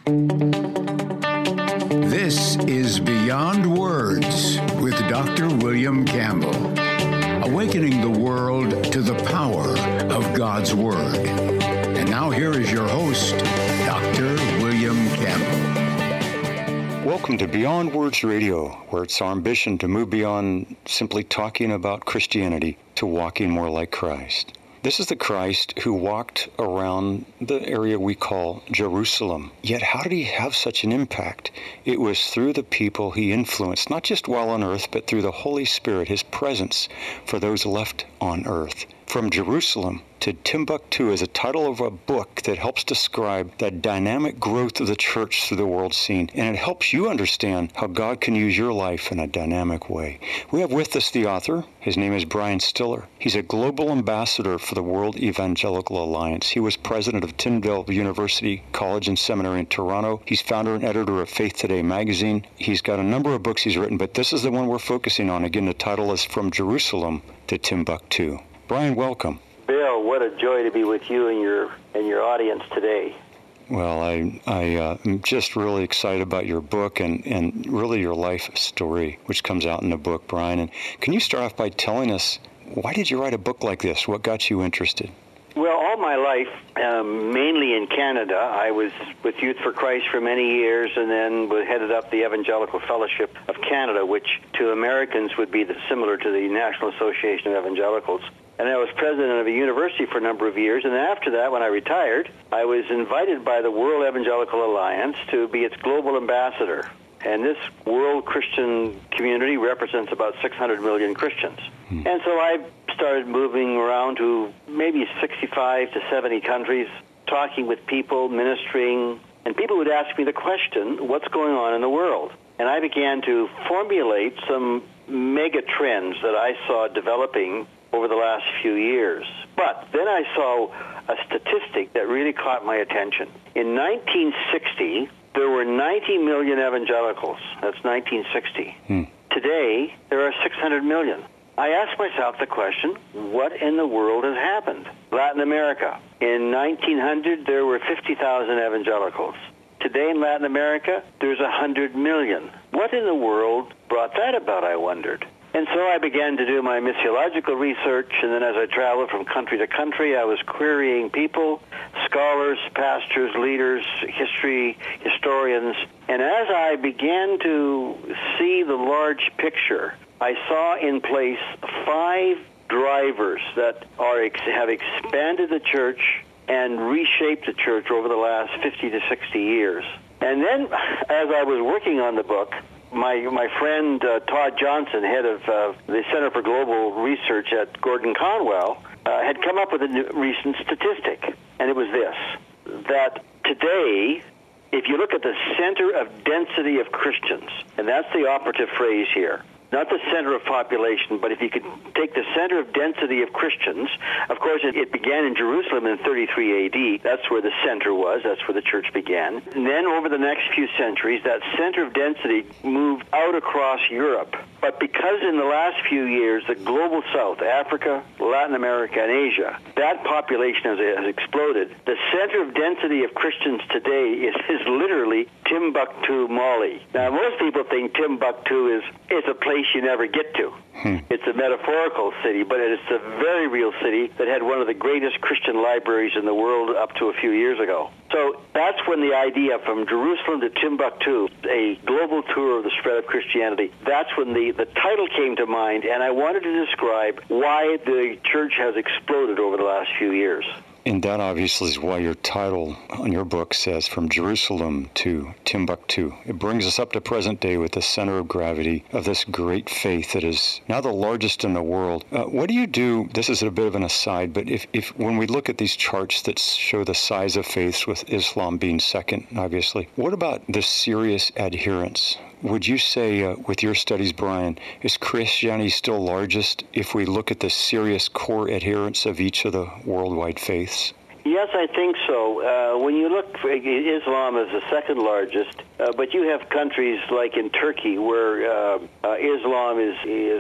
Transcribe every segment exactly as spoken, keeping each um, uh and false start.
This is Beyond Words with Doctor William Campbell, awakening the world to the power of God's Word. And now here is your host, Doctor William Campbell. Welcome to Beyond Words Radio, where it's our ambition to move beyond simply talking about Christianity to walking more like Christ. This is the Christ who walked around the area we call Jerusalem. Yet how did he have such an impact? It was through the people he influenced, not just while on earth, but through the Holy Spirit, his presence for those left on earth. From Jerusalem to Timbuktu is a title of a book that helps describe the dynamic growth of the church through the world scene, and it helps you understand how God can use your life in a dynamic way. We have with us the author. His name is Brian Stiller. He's a global ambassador for the World Evangelical Alliance. He was president of Tyndale University College and Seminary in Toronto. He's founder and editor of Faith Today magazine. He's got a number of books he's written, but this is the one we're focusing on. Again, the title is From Jerusalem to Timbuktu. Brian, welcome. Bill, what a joy to be with you and your and your audience today. Well, I, I, uh, I'm just really excited about your book and, and really your life story, which comes out in the book, Brian. And can you start off by telling us, why did you write a book like this? What got you interested? Well, all my life, um, mainly in Canada, I was with Youth for Christ for many years and then headed up the Evangelical Fellowship of Canada, which to Americans would be the, similar to the National Association of Evangelicals. And I was president of a university for a number of years, and after that, when I retired, I was invited by the World Evangelical Alliance to be its global ambassador. And this world Christian community represents about six hundred million Christians. Hmm. And so I started moving around to maybe sixty-five to seventy countries, talking with people, ministering, and people would ask me the question, what's going on in the world? And I began to formulate some mega trends that I saw developing over the last few years. But then I saw a statistic that really caught my attention. In nineteen sixty, there were ninety million evangelicals. That's nineteen sixty. Hmm. Today, there are six hundred million. I asked myself the question, what in the world has happened? Latin America. In nineteen hundred, there were fifty thousand evangelicals. Today in Latin America, there's one hundred million. What in the world brought that about, I wondered. And so I began to do my missiological research, and then as I traveled from country to country, I was querying people, scholars, pastors, leaders, history, historians. And as I began to see the large picture, I saw in place five drivers that are have expanded the church and reshaped the church over the last fifty to sixty years. And then, as I was working on the book, My my friend uh, Todd Johnson, head of uh, the Center for Global Research at Gordon Conwell, uh, had come up with a new, recent statistic, and it was this, that today, if you look at the center of density of Christians, and that's the operative phrase here, not the center of population, but if you could take the center of density of Christians, of course, it, it began in Jerusalem in thirty-three A D. That's where the center was. That's where the church began. And then over the next few centuries, that center of density moved out across Europe. But because in the last few years, the global south, Africa, Latin America, and Asia, that population has, has exploded, the center of density of Christians today is, is literally Timbuktu, Mali. Now, most people think Timbuktu is, is a place you never get to. Hmm. It's a metaphorical city, but it's a very real city that had one of the greatest Christian libraries in the world up to a few years ago. So that's when the idea from Jerusalem to Timbuktu, a global tour of the spread of Christianity, that's when the, the title came to mind, and I wanted to describe why the church has exploded over the last few years. And that obviously is why your title on your book says From Jerusalem to Timbuktu. It brings us up to present day with the center of gravity of this great faith that is now the largest in the world. Uh, what do you do, this is a bit of an aside, but if, if when we look at these charts that show the size of faiths with Islam being second, obviously, what about the serious adherence? Would you say, uh, with your studies, Brian, is Christianity still largest if we look at the serious core adherence of each of the worldwide faiths? Yes, I think so. Uh, when you look, Islam is the second largest, uh, but you have countries like in Turkey where uh, uh, Islam is is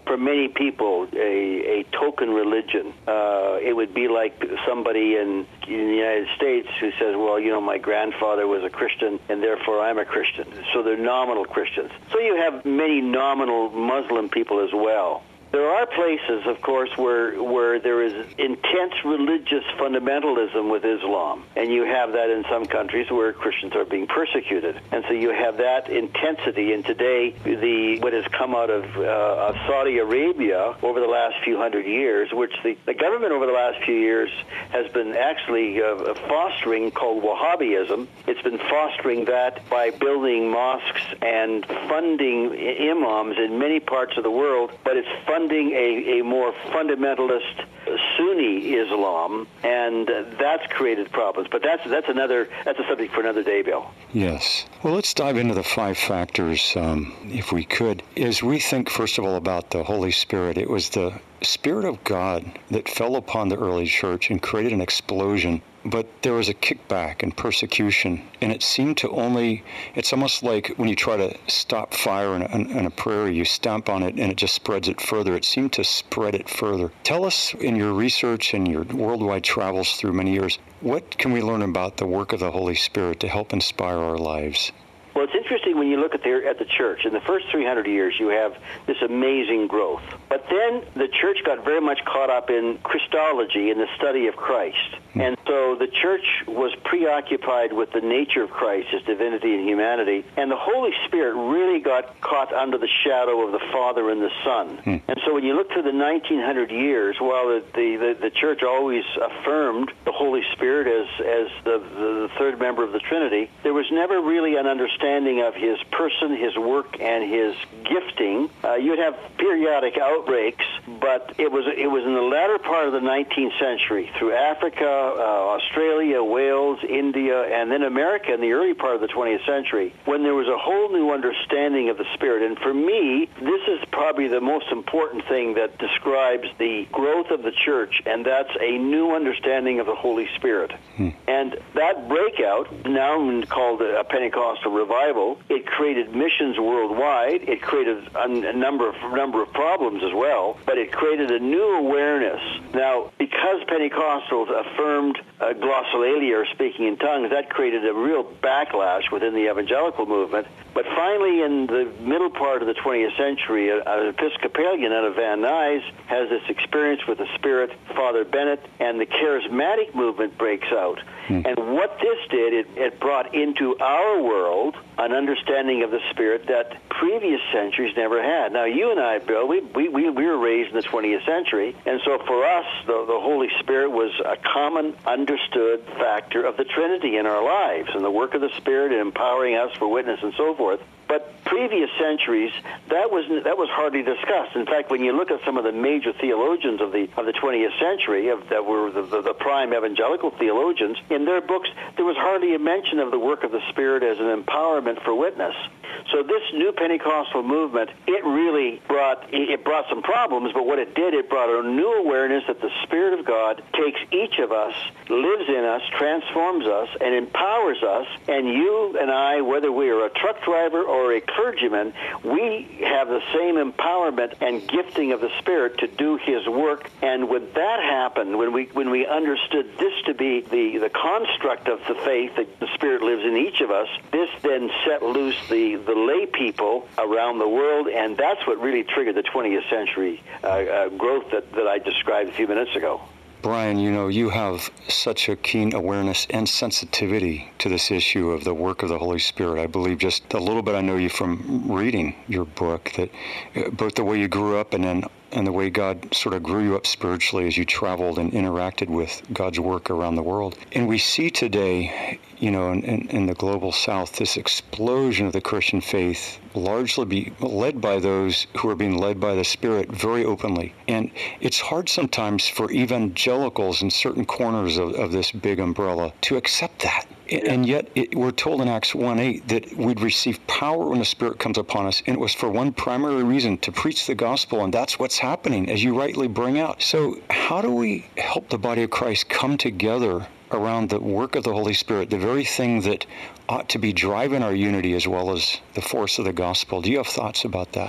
for many people, a, a token religion. Uh, it would be like somebody in, in the United States who says, well, you know, my grandfather was a Christian, and therefore I'm a Christian. So they're nominal Christians. So you have many nominal Muslim people as well. There are places, of course, where where there is intense religious fundamentalism with Islam, and you have that in some countries where Christians are being persecuted, and so you have that intensity. And today, the what has come out of, uh, of Saudi Arabia over the last few hundred years, which the, the government over the last few years has been actually uh, fostering, called Wahhabism. It's been fostering that by building mosques and funding imams in many parts of the world, but it's funding A, a more fundamentalist Sunni Islam, and uh, that's created problems. But that's that's another that's a subject for another day, Bill. Yes. Well, let's dive into the five factors, um, if we could. As we think, first of all, about the Holy Spirit, it was the Spirit of God that fell upon the early church and created an explosion. But there was a kickback and persecution, and it seemed to only, it's almost like when you try to stop fire in a, in a prairie, you stamp on it and it just spreads it further. It seemed to spread it further. Tell us, in your research and your worldwide travels through many years, what can we learn about the work of the Holy Spirit to help inspire our lives? Well, it's interesting when you look at the, at the church. In the first three hundred years, you have this amazing growth. But then the church got very much caught up in Christology, in the study of Christ. Mm. And so the church was preoccupied with the nature of Christ, his divinity and humanity. And the Holy Spirit really got caught under the shadow of the Father and the Son. Mm. And so when you look through the nineteen hundred years, while the, the, the, the church always affirmed the Holy Spirit as, as the, the third member of the Trinity, there was never really an understanding of his person, his work, and his gifting. Uh, you'd have periodic outbreaks, but it was it was in the latter part of the nineteenth century, through Africa, uh, Australia, Wales, India, and then America in the early part of the twentieth century, when there was a whole new understanding of the Spirit. And for me, this is probably the most important thing that describes the growth of the church, and that's a new understanding of the Holy Spirit. Hmm. And that breakout, now called a Pentecostal revival, it created missions worldwide. It created a number of number of problems as well, but it created a new awareness. Now, because Pentecostals affirmed uh, glossolalia, or speaking in tongues, that created a real backlash within the evangelical movement. But finally, in the middle part of the twentieth century, an Episcopalian out of Van Nuys has this experience with the Spirit, Father Bennett, and the charismatic movement breaks out. Hmm. And what this did, it, it brought into our world an understanding of the Spirit that previous centuries never had. Now, you and I, Bill, we we, we were raised in the twentieth century, and so for us, the, the Holy Spirit was a common, understood factor of the Trinity in our lives, and the work of the Spirit in empowering us for witness and so forth. But previous centuries, that was that was hardly discussed. In fact, when you look at some of the major theologians of the of the twentieth century, of, that were the, the, the prime evangelical theologians, in their books, there was hardly a mention of the work of the Spirit as an empowerment for witness. So this new Pentecostal movement, it really brought it brought some problems, but what it did, it brought a new awareness that the Spirit of God takes each of us, lives in us, transforms us, and empowers us. And you and I, whether we are a truck driver or a clergyman, we have the same empowerment and gifting of the Spirit to do His work. And when that happened, when we when we understood this to be the, the construct of the faith, that the Spirit lives in each of us, this then set loose the, the lay people around the world, and that's what really triggered the twentieth century uh, uh, growth that, that I described a few minutes ago. Brian, you know, you have such a keen awareness and sensitivity to this issue of the work of the Holy Spirit. I believe just a little bit I know you from reading your book, that both the way you grew up and then and the way God sort of grew you up spiritually as you traveled and interacted with God's work around the world. And we see today, you know, in, in, in the global South, this explosion of the Christian faith, largely be led by those who are being led by the Spirit very openly. And it's hard sometimes for evangelicals in certain corners of, of this big umbrella to accept that. Yeah. And yet it, we're told in Acts one eight that we'd receive power when the Spirit comes upon us, and it was for one primary reason, to preach the gospel, and that's what's happening, as you rightly bring out. So how do we help the body of Christ come together around the work of the Holy Spirit, the very thing that ought to be driving our unity as well as the force of the gospel? Do you have thoughts about that?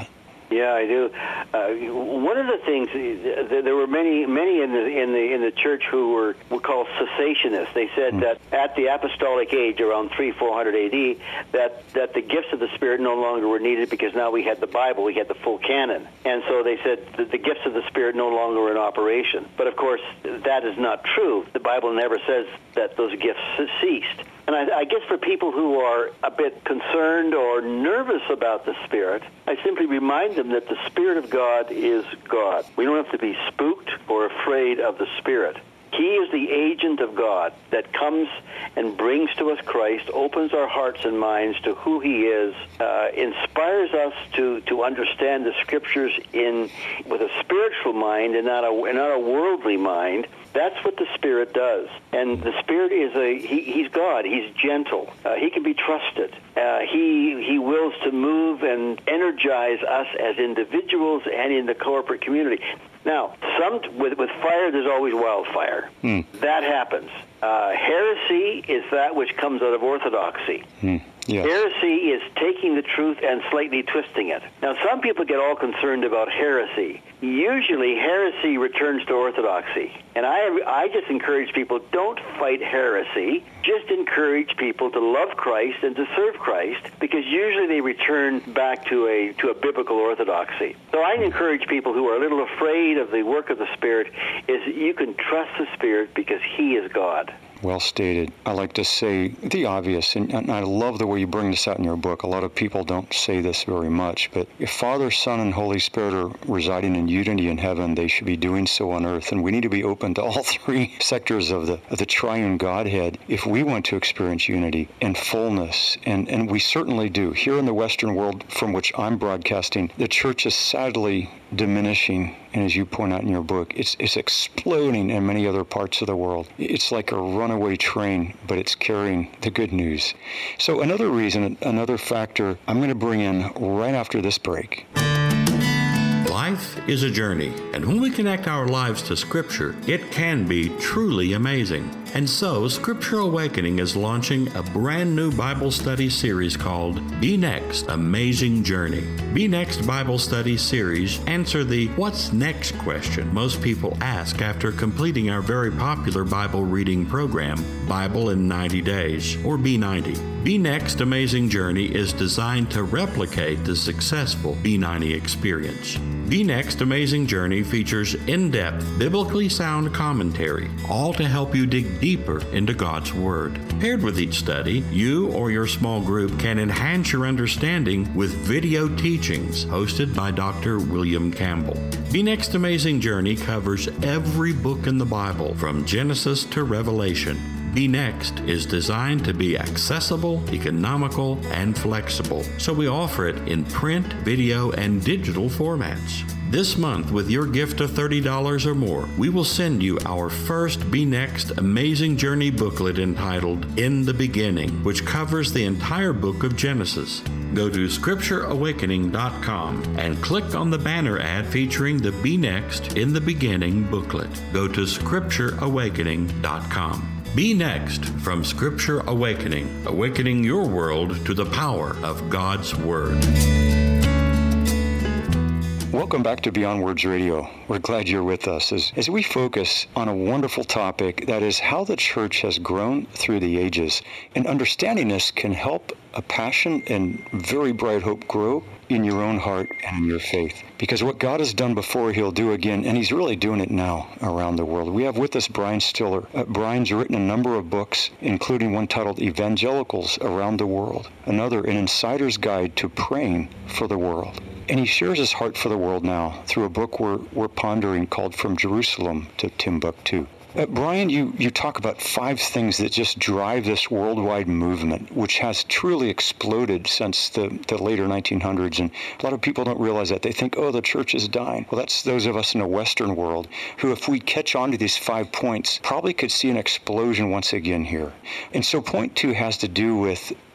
Yeah, I do. Uh, one of the things, uh, there were many, many in the in the in the church who were were called cessationists. They said mm. that at the apostolic age, around three four hundred A D, that that the gifts of the Spirit no longer were needed because now we had the Bible, we had the full canon, and so they said that the gifts of the Spirit no longer were in operation. But of course, that is not true. The Bible never says that those gifts ceased. And I, I guess for people who are a bit concerned or nervous about the Spirit, I simply remind them that the Spirit of God is God. We don't have to be spooked or afraid of the Spirit. He is the agent of God that comes and brings to us Christ, opens our hearts and minds to who He is, uh, inspires us to, to understand the Scriptures in with a spiritual mind and not a, and not a worldly mind. That's what the Spirit does. And the Spirit is a, he, He's God. He's gentle. Uh, he can be trusted. Uh, he, he wills to move and energize us as individuals and in the corporate community. Now, some with, with fire, there's always wildfire. Mm. That happens. Uh, heresy is that which comes out of orthodoxy. Mm. Yes. Heresy is taking the truth and slightly twisting it. Now, some people get all concerned about heresy. Usually, heresy returns to orthodoxy. And I, I just encourage people, don't fight heresy. Just encourage people to love Christ and to serve Christ, because usually they return back to a to a biblical orthodoxy. So I encourage people who are a little afraid of the work of the Spirit is you can trust the Spirit because He is God. Well stated. I like to say the obvious, and, and I love the way you bring this out in your book. A lot of people don't say this very much, but if Father, Son, and Holy Spirit are residing in unity in heaven, they should be doing so on earth, and we need to be open to all three sectors of the of the triune Godhead if we want to experience unity and fullness, and, and we certainly do. Here in the Western world from which I'm broadcasting, the church is sadly diminishing, and as you point out in your book, it's it's exploding in many other parts of the world. It's like a runaway train, but it's carrying the good news. So another reason, another factor I'm going to bring in right after this break. Life is a journey, and when we connect our lives to Scripture, it can be truly amazing. And so, Scripture Awakening is launching a brand new Bible study series called Be Next, Amazing Journey. Be Next Bible Study Series answer the what's next question most people ask after completing our very popular Bible reading program, Bible in ninety days, or B ninety. Be Next Amazing Journey is designed to replicate the successful B ninety experience. Be Next Amazing Journey features in-depth, biblically sound commentary, all to help you dig deeper into God's Word. Paired with each study, you or your small group can enhance your understanding with video teachings hosted by Doctor William Campbell. Be Next Amazing Journey covers every book in the Bible from Genesis to Revelation. Be Next is designed to be accessible, economical, and flexible, so we offer it in print, video, and digital formats. This month, with your gift of thirty dollars or more, we will send you our first Be Next Amazing Journey booklet entitled In the Beginning, which covers the entire book of Genesis. Go to scripture awakening dot com and click on the banner ad featuring the Be Next In the Beginning booklet. Go to scripture awakening dot com. Be Next from Scripture Awakening, awakening your world to the power of God's Word. Welcome back to Beyond Words Radio. We're glad you're with us as, as we focus on a wonderful topic, that is how the church has grown through the ages. And understanding this can help a passion and very bright hope grow in your own heart and in your faith. Because what God has done before, He'll do again, and He's really doing it now around the world. We have with us Brian Stiller. Uh, Brian's written a number of books, including one titled Evangelicals Around the World, another, An Insider's Guide to Praying for the World. And he shares his heart for the world now through a book we're, we're pondering called From Jerusalem to Timbuktu. Uh, Brian, you, you talk about five things that just drive this worldwide movement, which has truly exploded since the, the later nineteen hundreds. And a lot of people don't realize that. They think, oh, the church is dying. Well, that's those of us in the Western world who, if we catch on to these five points, probably could see an explosion once again here. And so point two has to do with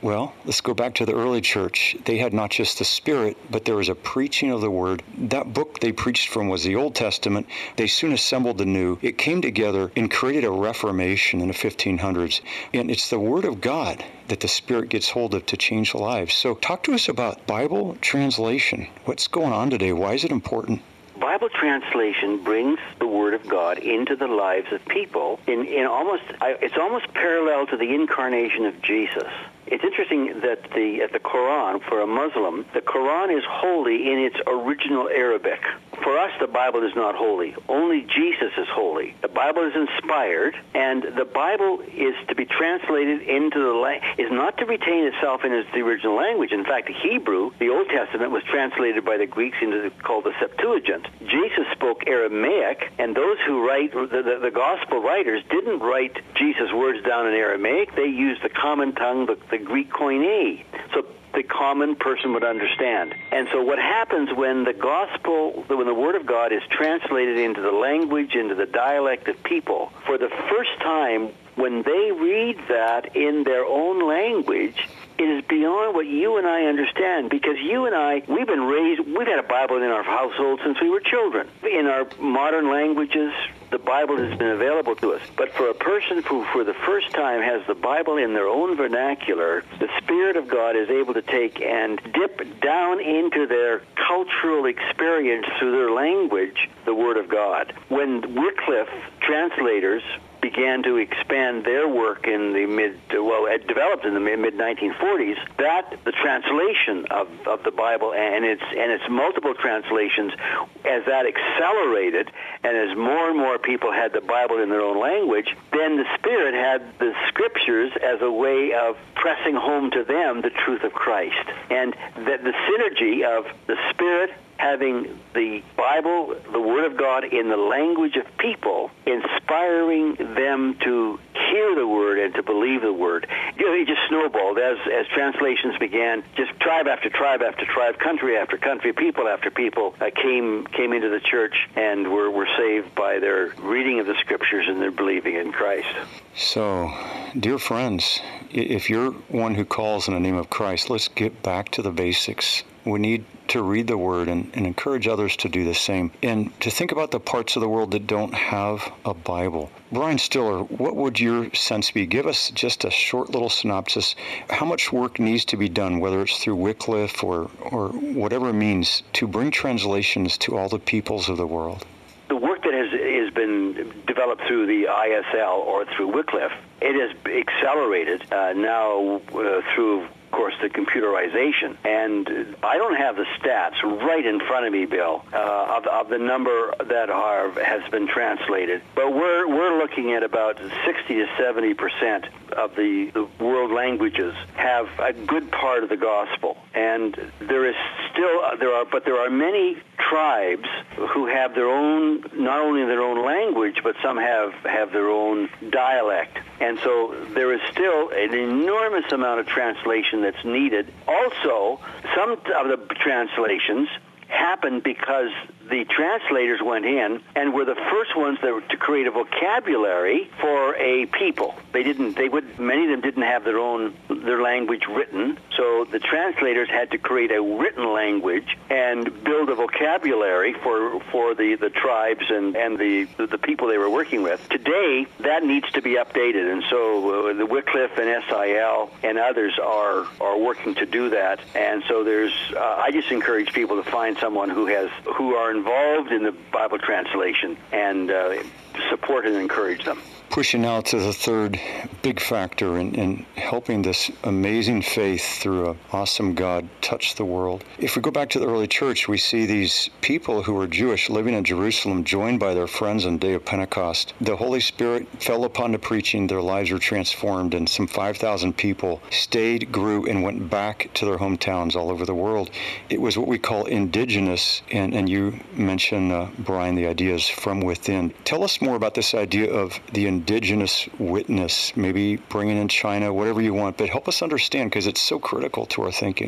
Well, let's go back to the early church. They had not just the Spirit, but there was a preaching of the Word. That book they preached from was the Old Testament. They soon assembled the New. It came together and created a Reformation in the fifteen hundreds. And it's the Word of God that the Spirit gets hold of to change lives. So talk to us about Bible translation. What's going on today? Why is it important? Bible translation brings the Word of God into the lives of people in, in almost, it's almost parallel to the incarnation of Jesus. It's interesting that the at the Quran, for a Muslim, the Quran is holy in its original Arabic. For us, the Bible is not holy. Only Jesus is holy. The Bible is inspired, and the Bible is to be translated into the la- is not to retain itself in its the original language. In fact, Hebrew, the Old Testament, was translated by the Greeks into the, called the Septuagint. Jesus spoke Aramaic, and those who write the, the, the Gospel writers didn't write Jesus' words down in Aramaic. They used the common tongue, the, the Greek Koine. So the common person would understand. And so what happens when the gospel, when the Word of God is translated into the language, into the dialect of people, for the first time, when they read that in their own language, it is beyond what you and I understand, because you and I, we've been raised, we've had a Bible in our household since we were children. In our modern languages, the Bible has been available to us. But for a person who, for the first time, has the Bible in their own vernacular, the Spirit of God is able to take and dip down into their cultural experience through their language, the Word of God. When Wycliffe translators began to expand their work in the mid, well, it developed in the mid nineteen forties, that the translation of, of the Bible and its and its multiple translations, as that accelerated, and as more and more people had the Bible in their own language, then the Spirit had the Scriptures as a way of pressing home to them the truth of Christ. And that the synergy of the Spirit having the Bible, the Word of God, in the language of people, inspiring them to hear the Word and to believe the Word. You know, it just snowballed as as translations began. Just tribe after tribe after tribe, country after country, people after people uh, came came into the church and were, were saved by their reading of the Scriptures and their believing in Christ. So, dear friends, if you're one who calls in the name of Christ, let's get back to the basics. We need to read the Word and, and encourage others to do the same, and to think about the parts of the world that don't have a Bible. Brian Stiller, what would your sense be? Give us just a short little synopsis. How much work needs to be done, whether it's through Wycliffe or, or whatever means, to bring translations to all the peoples of the world? The work that has, has been developed through the I S L or through Wycliffe, it has accelerated uh, now uh, through, of course, the computerization. And I don't have the stats right in front of me, Bill, uh, of, of the number that are, has been translated. But we're we're looking at about sixty to seventy percent of the, the world languages have a good part of the gospel. And there is still, uh, there are, but there are many tribes who have their own, not only their own language, but some have, have their own dialect. And so there is still an enormous amount of translation that's needed. Also, some of the translations happened because the translators went in and were the first ones that were to create a vocabulary for a people. They didn't. They would. Many of them didn't have their own their language written. So the translators had to create a written language and build a vocabulary for for the, the tribes and and the the people they were working with. Today, that needs to be updated, and so uh, the Wycliffe and S I L and others are are working to do that. And so there's. Uh, I just encourage people to find someone who has who are involved in the Bible translation and uh, support and encourage them. Pushing out to the third big factor in, in helping this amazing faith through an awesome God touch the world. If we go back to the early church, we see these people who were Jewish living in Jerusalem, joined by their friends on the day of Pentecost. The Holy Spirit fell upon the preaching, their lives were transformed, and some five thousand people stayed, grew, and went back to their hometowns all over the world. It was what we call indigenous, and, and you mentioned, uh, Brian, the idea is from within. Tell us more about this idea of the indigenous witness, maybe bringing in China, whatever you want, but help us understand, because it's so critical to our thinking.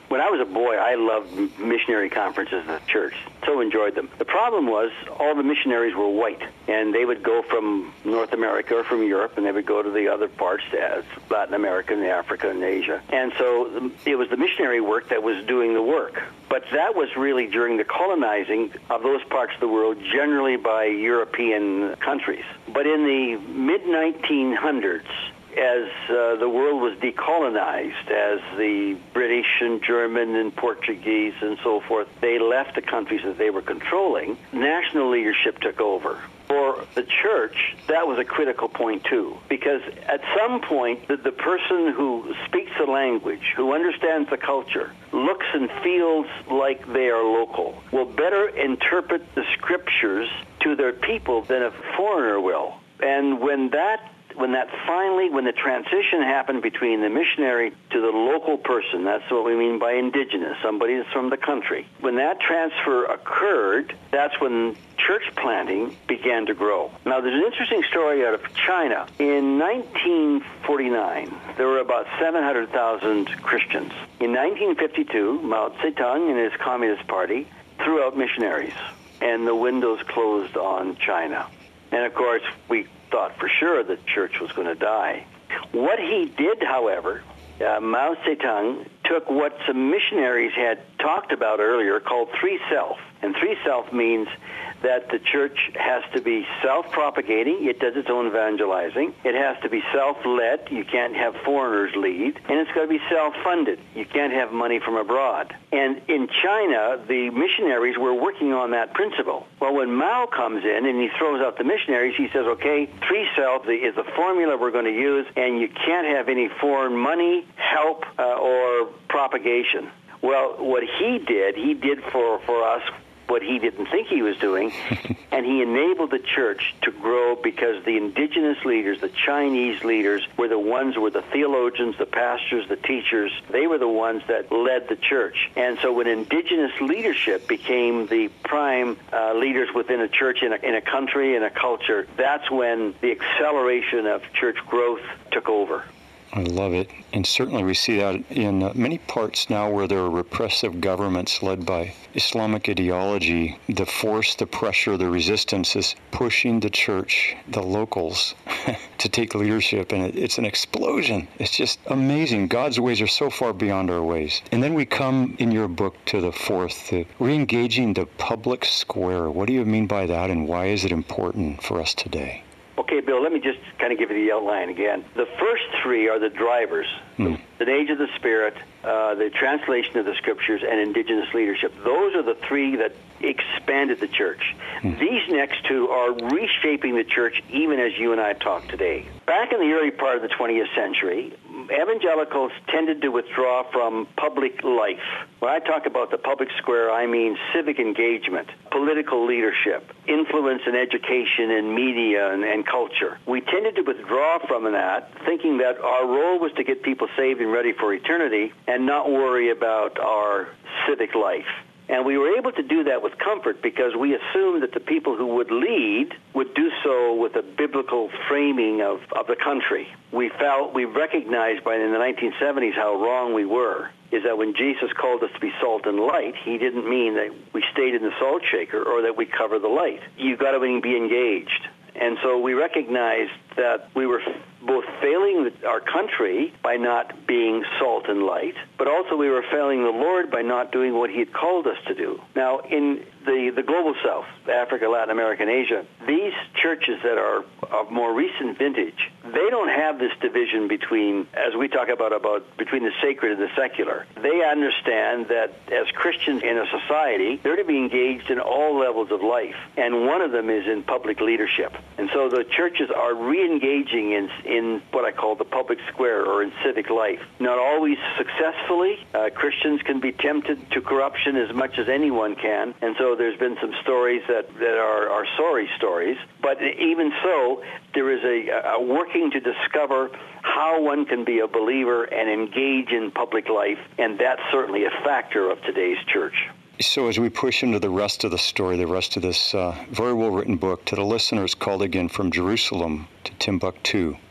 When I was a boy, I loved missionary conferences at the church. So enjoyed them. The problem was all the missionaries were white, and they would go from North America or from Europe, and they would go to the other parts, as Latin America and Africa and Asia. And so it was the missionary work that was doing the work. But that was really during the colonizing of those parts of the world, generally by European countries. But in the mid nineteen hundreds, as uh, the world was decolonized, as the British and German and Portuguese and so forth, they left the countries that they were controlling, national leadership took over. For the church, that was a critical point too, because at some point, the, the person who speaks the language, who understands the culture, looks and feels like they are local, will better interpret the scriptures to their people than a foreigner will. And when that When that finally, when the transition happened between the missionary to the local person, that's what we mean by indigenous, somebody that's from the country. When that transfer occurred, that's when church planting began to grow. Now, there's an interesting story out of China. In nineteen forty-nine, there were about seven hundred thousand Christians. In nineteen fifty-two, Mao Zedong and his Communist Party threw out missionaries, and the windows closed on China. And, of course, we thought for sure the church was going to die. What he did, however, uh, Mao Zedong took what some missionaries had talked about earlier called three self. And three self means that the church has to be self-propagating. It does its own evangelizing. It has to be self-led. You can't have foreigners lead. And it's got to be self-funded. You can't have money from abroad. And in China, the missionaries were working on that principle. Well, when Mao comes in and he throws out the missionaries, he says, okay, three self is the formula we're going to use, and you can't have any foreign money, help, uh, or propagation. Well, what he did, he did for, for us what he didn't think he was doing, and he enabled the church to grow because the indigenous leaders, the Chinese leaders, were the ones who were the theologians, the pastors, the teachers. They were the ones that led the church. And so when indigenous leadership became the prime uh, leaders within a church, in a, in a country, in a culture, that's when the acceleration of church growth took over. I love it. And certainly we see that in uh, many parts now where there are repressive governments led by Islamic ideology. The force, the pressure, the resistance is pushing the church, the locals, to take leadership. And it, it's an explosion. It's just amazing. God's ways are so far beyond our ways. And then we come in your book to the fourth, the re-engaging the public square. What do you mean by that, and why is it important for us today? Okay, Bill, let me just kind of give you the outline again. The first three are the drivers, mm. the age of the Spirit, uh, the translation of the Scriptures, and indigenous leadership. Those are the three that expanded the church. Mm. These next two are reshaping the church even as you and I talk today. Back in the early part of the twentieth century, evangelicals tended to withdraw from public life. When I talk about the public square, I mean civic engagement, political leadership, influence in education and media and, and culture. We tended to withdraw from that, thinking that our role was to get people saved and ready for eternity and not worry about our civic life. And we were able to do that with comfort because we assumed that the people who would lead would do so with a biblical framing of, of the country. We felt, we recognized by in the nineteen seventies how wrong we were, is that when Jesus called us to be salt and light, he didn't mean that we stayed in the salt shaker or that we cover the light. You've got to be engaged. And so we recognized that we were both failing our country by not being salt and light, but also we were failing the Lord by not doing what he had called us to do. Now, in the, the global south, Africa, Latin America, and Asia, these churches that are of more recent vintage, they don't have this division between, as we talk about, about between the sacred and the secular. They understand that as Christians in a society, they're to be engaged in all levels of life, and one of them is in public leadership. And so the churches are re-engaging in, in what I call the public square or in civic life. Not always successfully. Uh, Christians can be tempted to corruption as much as anyone can, and so there's been some stories that, that are, are sorry stories. But even so, there is a, a working to discover how one can be a believer and engage in public life, and that's certainly a factor of today's church. So as we push into the rest of the story, the rest of this uh, very well-written book, to the listeners called again from Jerusalem to Timbuktu,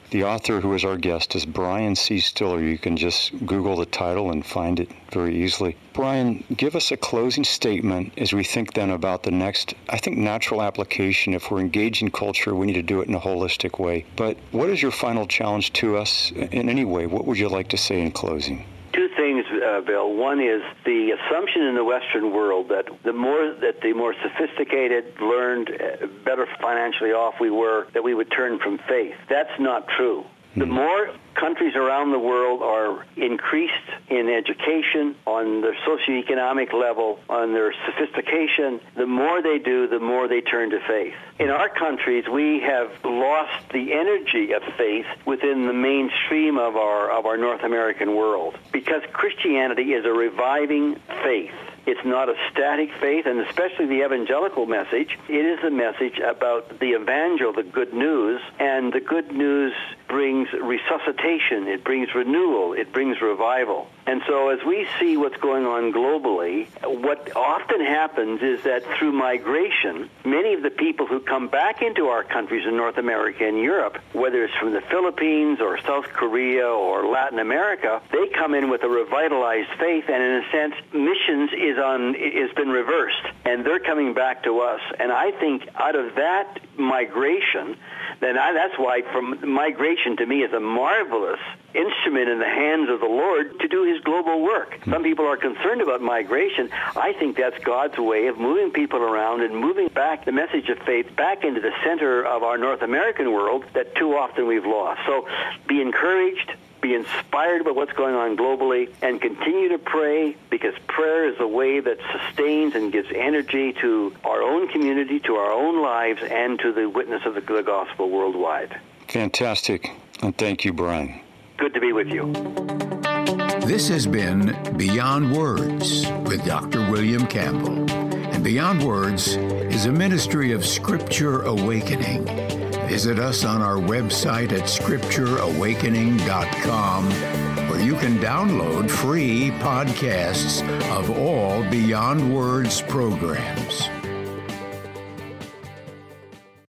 The author who is our guest is Brian C. Stiller. You can just Google the title and find it very easily. Brian, give us a closing statement as we think then about the next, I think, natural application. If we're engaging culture, we need to do it in a holistic way. But what is your final challenge to us in any way? What would you like to say in closing? Two things, uh, Bill. One is the assumption in the Western world that the more that the more sophisticated, learned, uh, better financially off we were, that we would turn from faith. That's not true. The more countries around the world are increased in education, on their socioeconomic level, on their sophistication, the more they do, the more they turn to faith. In our countries, we have lost the energy of faith within the mainstream of our of our North American world, because Christianity is a reviving faith. It's not a static faith, and especially the evangelical message. It is a message about the evangel, the good news, and the good news brings resuscitation, it brings renewal, it brings revival. And so as we see what's going on globally, what often happens is that through migration, many of the people who come back into our countries in North America and Europe, whether it's from the Philippines or South Korea or Latin America, they come in with a revitalized faith, and in a sense, missions is on has been reversed, and they're coming back to us. And I think out of that migration, then I, that's why from migration to me is a marvelous instrument in the hands of the Lord to do his global work. Some people are concerned about migration. I think that's God's way of moving people around and moving back the message of faith back into the center of our North American world that too often we've lost. So be encouraged, be inspired by what's going on globally, and continue to pray, because prayer is the way that sustains and gives energy to our own community, to our own lives, and to the witness of the, the gospel worldwide. Fantastic. And thank you, Brian. Good to be with you. This has been Beyond Words with Doctor William Campbell. And Beyond Words is a ministry of Scripture Awakening. Visit us on our website at scripture awakening dot com, where you can download free podcasts of all Beyond Words programs.